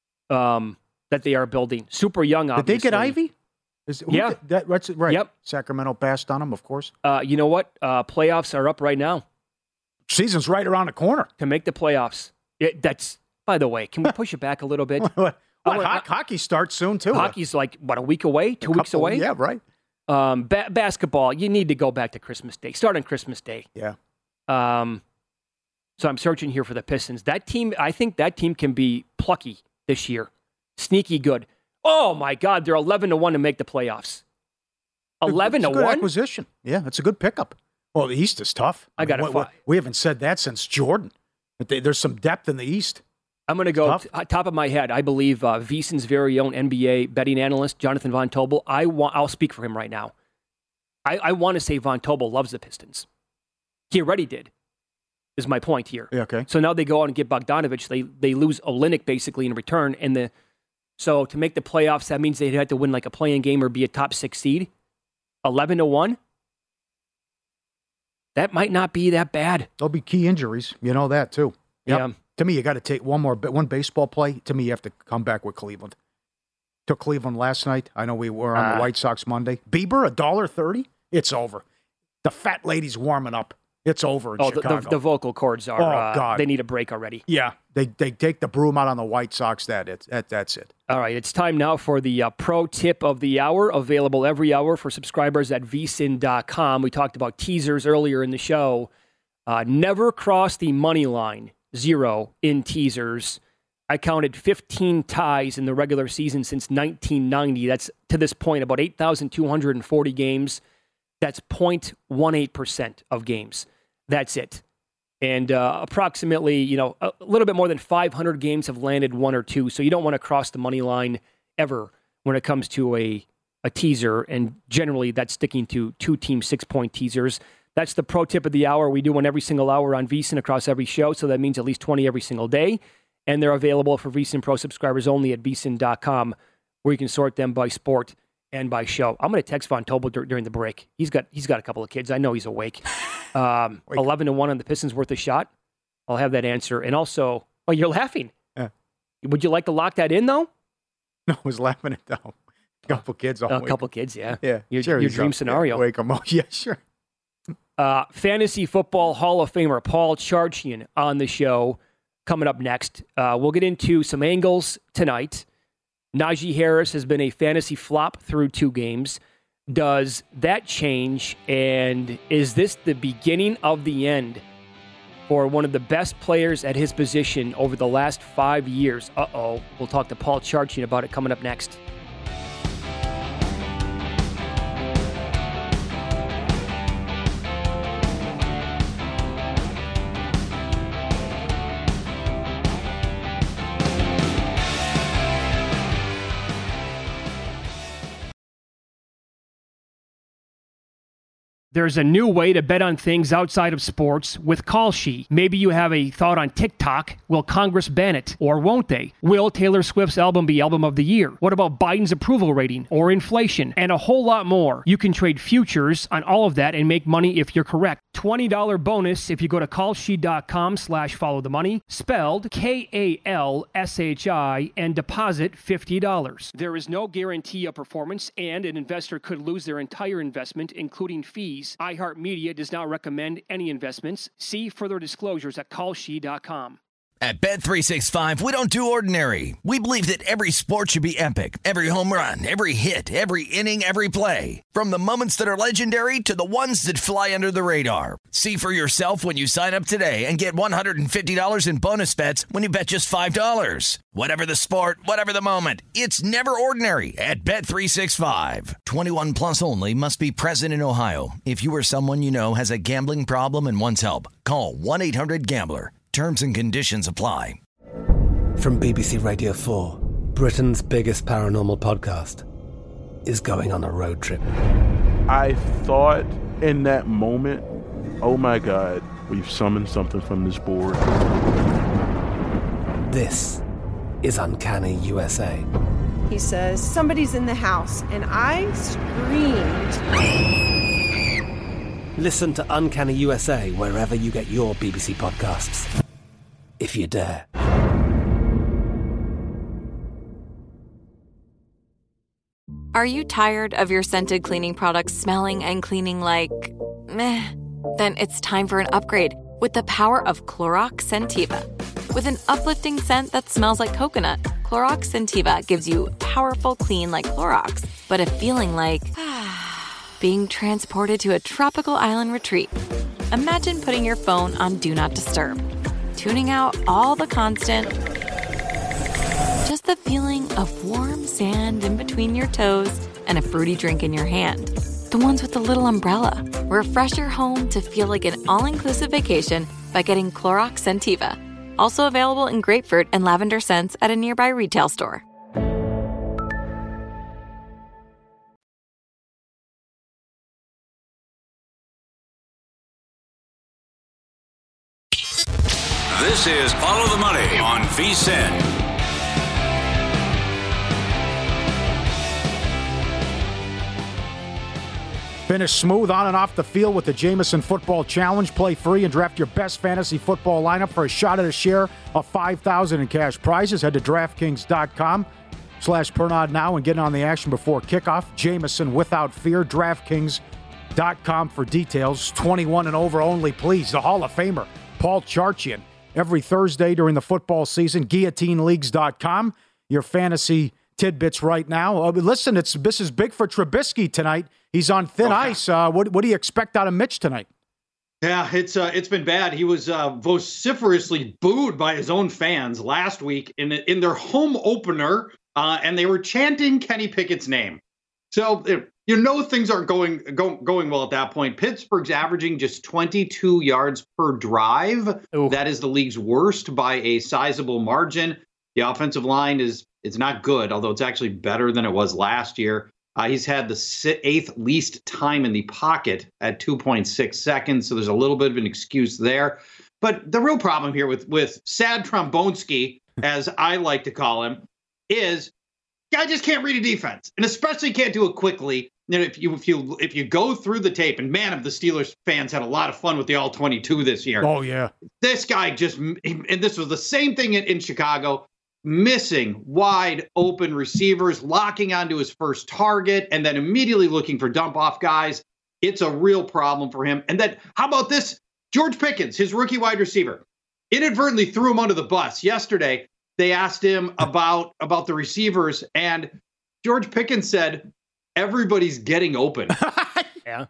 that they are building. Super young, obviously. Did they get Ivy? Yeah. That's right. Yep. Sacramento passed on them, of course. You know what? Playoffs are up right now. Season's right around the corner. To make the playoffs. That's, by the way, can we push it back a little bit? Hockey starts soon, too. Hockey's like, a week away? 2 weeks away? Yeah, right. Basketball, you need to go back to Christmas Day. Start on Christmas Day. Yeah. So I'm searching here for the Pistons. That team, I think that team can be plucky this year. Sneaky good. Oh, my God. They're 11-1 to make the playoffs. 11-1? It's a good acquisition. Yeah, it's a good pickup. Well, the East is tough. We haven't said that since Jordan. But there's some depth in the East. I'm going to go top of my head. I believe VSiN's very own NBA betting analyst, Jonathan Von Tobel. I'll speak for him right now. I want to say Von Tobel loves the Pistons. He already did, is my point here. Yeah, okay. So now they go out and get Bogdanovic. They lose Olynyk basically in return. So to make the playoffs, that means they'd have to win like a play-in game or be a top 6 seed. 11-1. That might not be that bad. There'll be key injuries. You know that, too. Yep. Yeah. To me, you got to take one baseball play. To me, you have to come back with Cleveland. Took Cleveland last night. I know we were on the White Sox Monday. Bieber, $1.30. It's over. The fat lady's warming up. It's over in Chicago. The vocal cords are, God. They need a break already. Yeah, they take the broom out on the White Sox. That's it. All right, it's time now for the pro tip of the hour, available every hour for subscribers at vsin.com. We talked about teasers earlier in the show. Never cross the money line, 0 in teasers. I counted 15 ties in the regular season since 1990. That's, to this point, about 8,240 games. That's 0.18% of games. That's it. And approximately, a little bit more than 500 games have landed 1 or 2. So you don't want to cross the money line ever when it comes to a teaser. And generally, that's sticking to 2-team 6-point teasers. That's the pro tip of the hour. We do one every single hour on VSiN across every show. So that means at least 20 every single day. And they're available for VSiN Pro subscribers only at vsin.com, where you can sort them by sport and by show. I'm going to text Von Tobel during the break. He's got a couple of kids. I know he's awake. 11-1 on the Pistons worth a shot. I'll have that answer. And also, you're laughing. Yeah. Would you like to lock that in, though? No, I was laughing at that. A couple kids. A couple kids, yeah. Yeah. Your dream scenario. Wake them up. Yeah, sure. Fantasy Football Hall of Famer Paul Charchian on the show coming up next. We'll get into some angles tonight. Najee Harris has been a fantasy flop through 2 games. Does that change? And is this the beginning of the end for one of the best players at his position over the last 5 years? We'll talk to Paul Charchian about it coming up next. There's a new way to bet on things outside of sports with Kalshi. Maybe you have a thought on TikTok. Will Congress ban it, or won't they? Will Taylor Swift's album be album of the year? What about Biden's approval rating or inflation? And a whole lot more. You can trade futures on all of that and make money if you're correct. $20 bonus if you go to kalshi.com/followthemoney, spelled KALSHI, and deposit $50. There is no guarantee of performance, and an investor could lose their entire investment, including fees. iHeartMedia does not recommend any investments. See further disclosures at kalshi.com. At Bet365, we don't do ordinary. We believe that every sport should be epic. Every home run, every hit, every inning, every play. From the moments that are legendary to the ones that fly under the radar. See for yourself when you sign up today and get $150 in bonus bets when you bet just $5. Whatever the sport, whatever the moment, it's never ordinary at Bet365. 21 plus only. Must be present in Ohio. If you or someone you know has a gambling problem and wants help, call 1-800-GAMBLER. Terms and conditions apply. From BBC Radio 4, Britain's biggest paranormal podcast is going on a road trip. I thought in that moment, oh my God, we've summoned something from this board. This is Uncanny USA. He says, somebody's in the house, and I screamed. Listen to Uncanny USA wherever you get your BBC podcasts, if you dare. Are you tired of your scented cleaning products smelling and cleaning like meh? Then it's time for an upgrade with the power of Clorox Scentiva. With an uplifting scent that smells like coconut, Clorox Scentiva gives you powerful clean like Clorox, but a feeling like being transported to a tropical island retreat. Imagine putting your phone on Do Not Disturb, tuning out all the constant, just the feeling of warm sand in between your toes and a fruity drink in your hand. The ones with the little umbrella. Refresh your home to feel like an all-inclusive vacation by getting Clorox Scentiva. Also available in grapefruit and lavender scents at a nearby retail store. This is Follow the Money on VSiN. Finish smooth on and off the field with the Jameson Football Challenge. Play free and draft your best fantasy football lineup for a shot at a share of $5,000 in cash prizes. Head to DraftKings.com/Pernod now and get on the action before kickoff. Jameson without fear. DraftKings.com for details. 21 and over only, please. The Hall of Famer, Paul Charchian. Every Thursday during the football season, GuillotineLeagues.com. Your fantasy tidbits right now. Listen, this is big for Trubisky tonight. He's on thin ice. What do you expect out of Mitch tonight? Yeah, it's been bad. He was vociferously booed by his own fans last week in their home opener, and they were chanting Kenny Pickett's name. So things aren't going well at that point. Pittsburgh's averaging just 22 yards per drive. Ooh. That is the league's worst by a sizable margin. The offensive line is not good, although it's actually better than it was last year. He's had the 8th least time in the pocket at 2.6 seconds, so there's a little bit of an excuse there. But the real problem here with Sad Trombonsky, as I like to call him, is guy just can't read a defense, and especially can't do it quickly. If you go through the tape, and man, the Steelers fans had a lot of fun with the All-22 this year. Oh yeah, this guy and this was the same thing in Chicago. Missing wide open receivers, locking onto his first target, and then immediately looking for dump off guys. It's a real problem for him. And then how about this? George Pickens, his rookie wide receiver, inadvertently threw him under the bus. Yesterday, they asked him about the receivers, and George Pickens said, everybody's getting open. Yeah.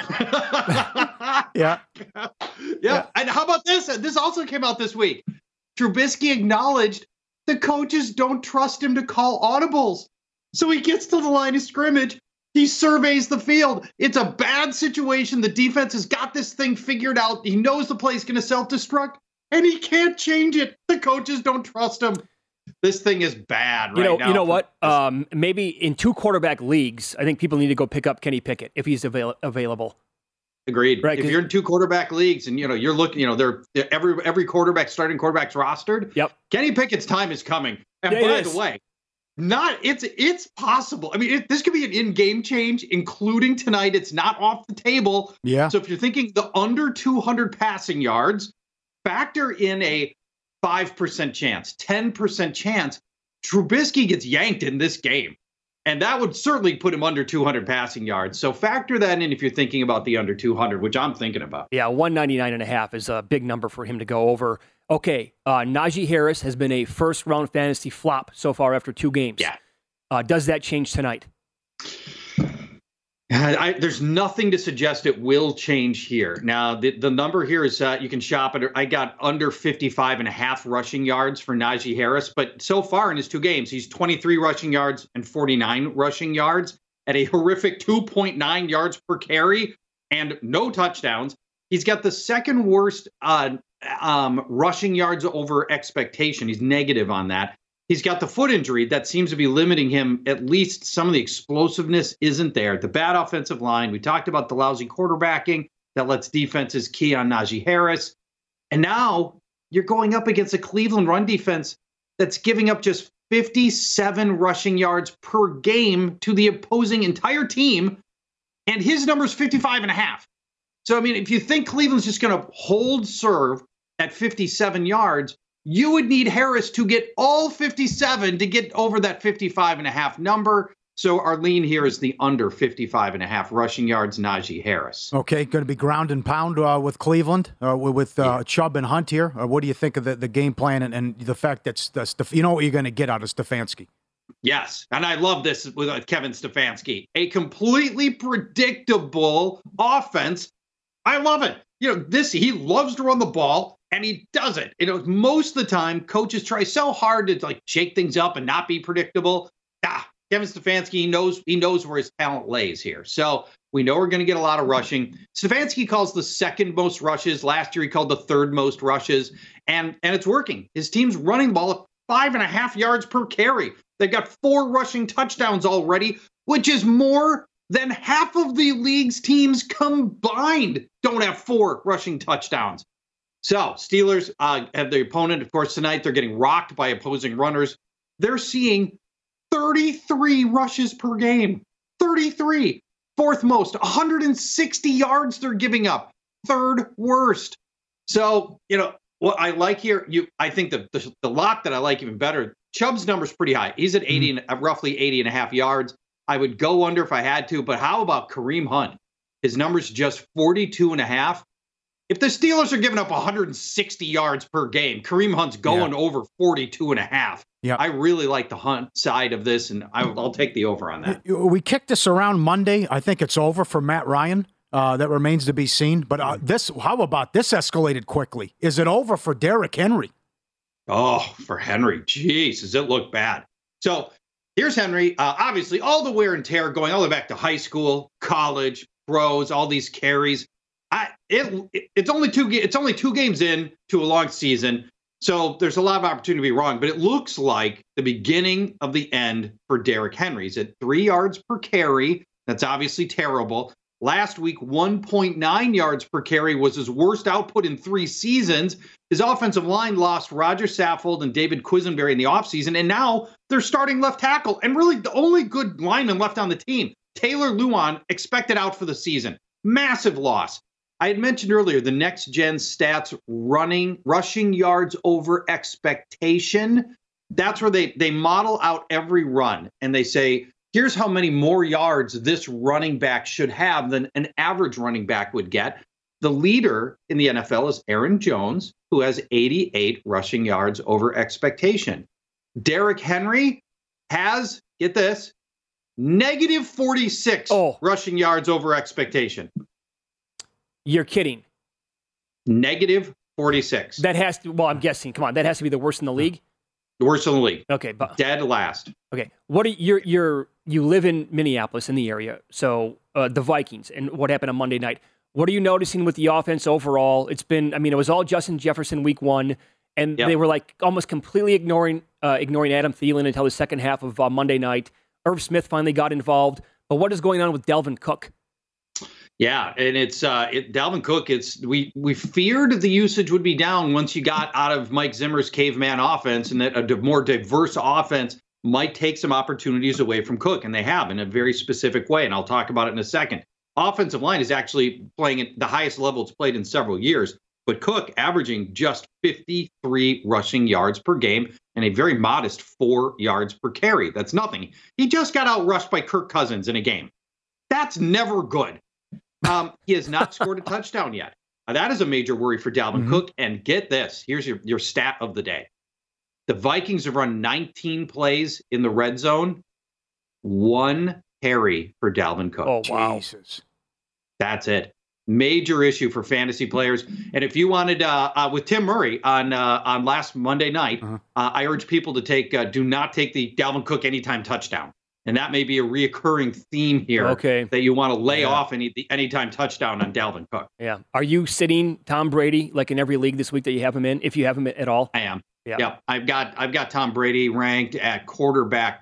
Yeah. And how about this? This also came out this week. Trubisky acknowledged the coaches don't trust him to call audibles. So he gets to the line of scrimmage. He surveys the field. It's a bad situation. The defense has got this thing figured out. He knows the play's going to self-destruct, and he can't change it. The coaches don't trust him. This thing is bad right now. You know what? Maybe in 2 quarterback leagues, I think people need to go pick up Kenny Pickett if he's available. Agreed. Right, if you're in 2 quarterback leagues and you're looking, they're every quarterback, starting quarterback's rostered. Yep. Kenny Pickett's time is coming. And by the way, it's possible. I mean, this could be an in-game change, including tonight. It's not off the table. Yeah. So if you're thinking the under 200 passing yards, factor in a 5% chance, 10% chance Trubisky gets yanked in this game. And that would certainly put him under 200 passing yards. So factor that in if you're thinking about the under 200, which I'm thinking about. Yeah, 199.5 is a big number for him to go over. Okay, Najee Harris has been a first-round fantasy flop so far after 2 games. Yeah. Does that change tonight? There's nothing to suggest it will change here. Now, the number here is you can shop it. I got under 55.5 rushing yards for Najee Harris, but so far in his 2 games, he's 23 rushing yards and 49 rushing yards at a horrific 2.9 yards per carry and no touchdowns. He's got the second worst rushing yards over expectation. He's negative on that. He's got the foot injury that seems to be limiting him. At least some of the explosiveness isn't there. The bad offensive line. We talked about the lousy quarterbacking that lets defenses key on Najee Harris. And now you're going up against a Cleveland run defense that's giving up just 57 rushing yards per game to the opposing entire team. And his number is 55.5. So, I mean, if you think Cleveland's just going to hold serve at 57 yards, you would need Harris to get all 57 to get over that 55.5 number. So our lean here is the under 55.5 rushing yards, Najee Harris. Okay, going to be ground and pound with Cleveland, with Chubb and Hunt here. What do you think of the game plan and the fact that you know what you're going to get out of Stefanski? Yes, and I love this with Kevin Stefanski. A completely predictable offense. I love it. You know, he loves to run the ball. And he does it. You know, most of the time, coaches try so hard to shake things up and not be predictable. Kevin Stefanski, he knows where his talent lays here. So we know we're going to get a lot of rushing. Stefanski calls the second most rushes. Last year, he called the third most rushes. And it's working. His team's running the ball at 5.5 yards per carry. They've got 4 rushing touchdowns already, which is more than half of the league's teams combined don't have 4 rushing touchdowns. So Steelers have the opponent, of course, tonight. They're getting rocked by opposing runners. They're seeing 33 rushes per game. 33. 4th most. 160 yards they're giving up. 3rd worst. So, you know, what I like here, I think the lock that I like even better, Chubb's number's pretty high. He's at roughly 80.5 yards. I would go under if I had to, but how about Kareem Hunt? His number's just 42.5. If the Steelers are giving up 160 yards per game, Kareem Hunt's going over 42.5. Yeah. I really like the Hunt side of this, and I'll take the over on that. We kicked this around Monday. I think it's over for Matt Ryan. That remains to be seen. But how about this escalated quickly? Is it over for Derrick Henry? Oh, for Henry. Jeez, does it look bad? So here's Henry. Obviously, all the wear and tear going all the way back to high school, college, pros, all these carries. It's only 2 games in to a long season, so there's a lot of opportunity to be wrong. But it looks like the beginning of the end for Derrick Henry. He's at 3 yards per carry. That's obviously terrible. Last week, 1.9 yards per carry was his worst output in 3 seasons. His offensive line lost Roger Saffold and David Quisenberry in the offseason, and now they're starting left tackle. And really, the only good lineman left on the team, Taylor Lewan, expected out for the season. Massive loss. I had mentioned earlier the next gen stats rushing yards over expectation. That's where they model out every run and they say, here's how many more yards this running back should have than an average running back would get. The leader in the NFL is Aaron Jones, who has 88 rushing yards over expectation. Derrick Henry has, get this, negative 46 rushing yards over expectation. You're kidding. Negative 46. That has to, well, I'm guessing, come on, that has to be the worst in the league? The worst in the league. Okay. But, dead last. Okay. What are you live in Minneapolis, in the area, so the Vikings, and what happened on Monday night. What are you noticing with the offense overall? It was all Justin Jefferson week 1, and they were like almost completely ignoring Adam Thielen until the second half of Monday night. Irv Smith finally got involved. But what is going on with Dalvin Cook? Yeah, and it's Dalvin Cook. We feared the usage would be down once you got out of Mike Zimmer's caveman offense, and that a more diverse offense might take some opportunities away from Cook, and they have in a very specific way, and I'll talk about it in a second. Offensive line is actually playing at the highest level it's played in several years, but Cook averaging just 53 rushing yards per game and a very modest 4 yards per carry. That's nothing. He just got outrushed by Kirk Cousins in a game. That's never good. He has not scored a touchdown yet. That is a major worry for Dalvin Cook. And get this, here's your stat of the day. The Vikings have run 19 plays in the red zone, 1 carry for Dalvin Cook. Oh, wow. Jesus. That's it. Major issue for fantasy players. And if you wanted, with Tim Murray on last Monday night, I urge people to do not take the Dalvin Cook anytime touchdown. And that may be a reoccurring theme here. Okay. That you want to lay off the anytime touchdown on Dalvin Cook. Yeah. Are you sitting Tom Brady like in every league this week that you have him in, if you have him at all? I am. Yeah. Yep. I've got Tom Brady ranked at quarterback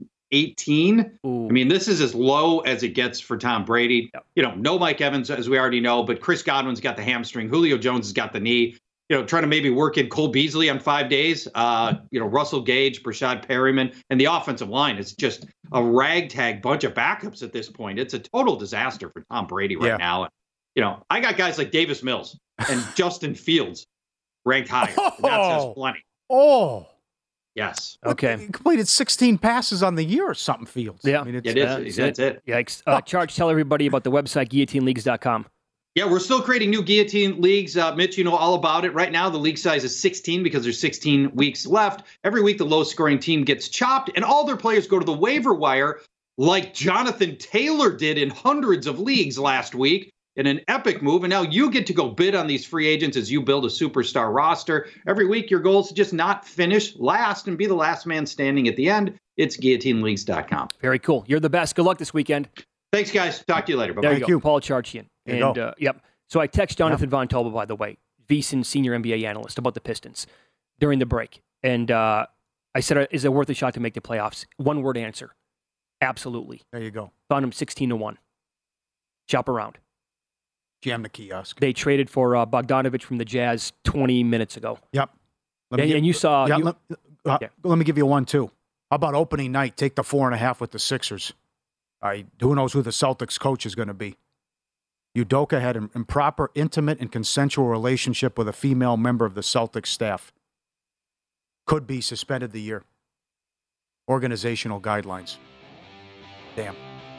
18. Ooh. I mean, this is as low as it gets for Tom Brady. Yep. No Mike Evans, as we already know, but Chris Godwin's got the hamstring. Julio Jones has got the knee. Trying to maybe work in Cole Beasley on 5 days. Russell Gage, Brashad Perryman, and the offensive line is just a ragtag bunch of backups at this point. It's a total disaster for Tom Brady right now. And, I got guys like Davis Mills and Justin Fields ranked higher. And that says plenty. Oh. Yes. Okay. He completed 16 passes on the year or something, Fields. Yeah. I mean, That's it. Yikes. Charge, tell everybody about the website, guillotineleagues.com. Yeah, we're still creating new guillotine leagues. Mitch, you know all about it. Right now, the league size is 16 because there's 16 weeks left. Every week, the lowest scoring team gets chopped, and all their players go to the waiver wire like Jonathan Taylor did in hundreds of leagues last week in an epic move. And now you get to go bid on these free agents as you build a superstar roster. Every week, your goal is to just not finish last and be the last man standing at the end. It's guillotineleagues.com. Very cool. You're the best. Good luck this weekend. Thanks, guys. Talk to you later. Bye-bye. There you go. Paul Charchian. And, yep. So I text Jonathan Von Tobel, by the way, VSiN senior NBA analyst, about the Pistons during the break. And I said, is it worth a shot to make the playoffs? One word answer. Absolutely. There you go. Found him 16-1. Shop around. Jam the kiosk. They traded for Bogdanovich from the Jazz 20 minutes ago. Yep. And you saw... Let me give you one, too. How about opening night? Take the 4.5 with the Sixers. Who knows who the Celtics coach is going to be? Udoka had an improper, intimate, and consensual relationship with a female member of the Celtics staff. Could be suspended the year. Organizational guidelines. Damn.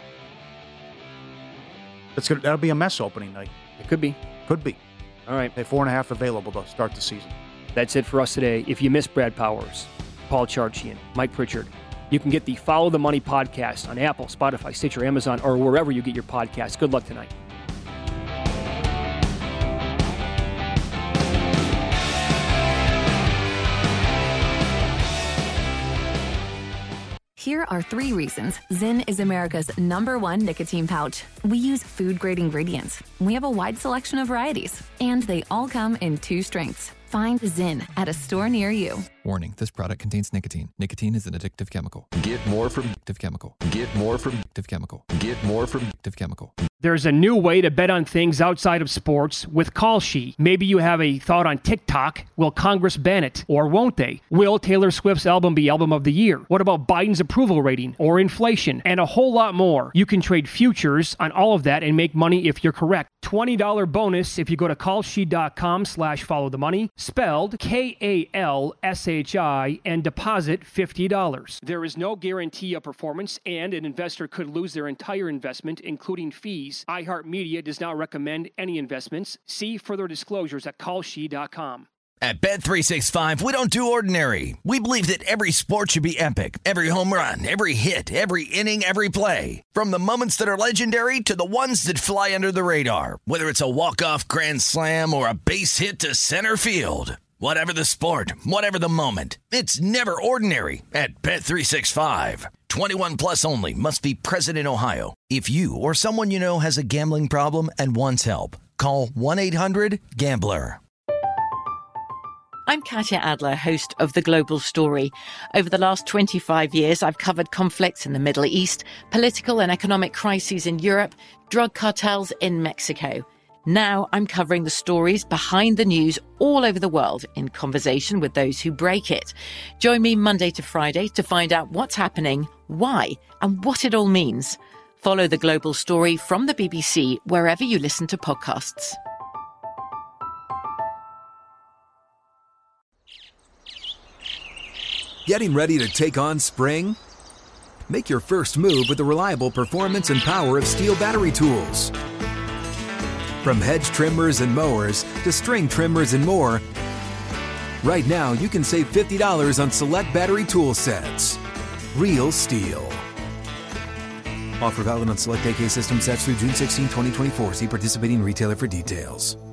That'll be a mess opening night. It could be. Could be. All right. They 4.5 available to start the season. That's it for us today. If you missed Brad Powers, Paul Charchian, Mike Pritchard, you can get the Follow the Money podcast on Apple, Spotify, Stitcher, Amazon, or wherever you get your podcasts. Good luck tonight. Here are 3 reasons Zyn is America's #1 nicotine pouch. We use food-grade ingredients. We have a wide selection of varieties. And they all come in 2 strengths. Find Zyn at a store near you. Warning, this product contains nicotine. Nicotine is an addictive chemical. Get more from Addictive chemical. Get more from Addictive chemical. Get more from Addictive chemical. There's a new way to bet on things outside of sports with Call Sheet. Maybe you have a thought on TikTok. Will Congress ban it? Or won't they? Will Taylor Swift's album be album of the year? What about Biden's approval rating or inflation? And a whole lot more. You can trade futures on all of that and make money if you're correct. $20 bonus if you go to callsheet.com/followthemoney, spelled KALSHI, and deposit $50. There is no guarantee of performance, and an investor could lose their entire investment, including fees. iHeartMedia does not recommend any investments. See further disclosures at callsheet.com. At Bet365, we don't do ordinary. We believe that every sport should be epic. Every home run, every hit, every inning, every play. From the moments that are legendary to the ones that fly under the radar. Whether it's a walk-off grand slam or a base hit to center field. Whatever the sport, whatever the moment, it's never ordinary at Bet365. 21 plus only. Must be present in Ohio. If you or someone you know has a gambling problem and wants help, call 1-800-GAMBLER. I'm Katya Adler, host of The Global Story. Over the last 25 years, I've covered conflicts in the Middle East, political and economic crises in Europe, drug cartels in Mexico. Now I'm covering the stories behind the news all over the world in conversation with those who break it. Join me Monday to Friday to find out what's happening, why, and what it all means. Follow The Global Story from the BBC wherever you listen to podcasts. Getting ready to take on spring? Make your first move with the reliable performance and power of Steel battery tools. From hedge trimmers and mowers to string trimmers and more, right now you can save $50 on select battery tool sets. Real Steel. Offer valid on select AK system sets through June 16, 2024. See participating retailer for details.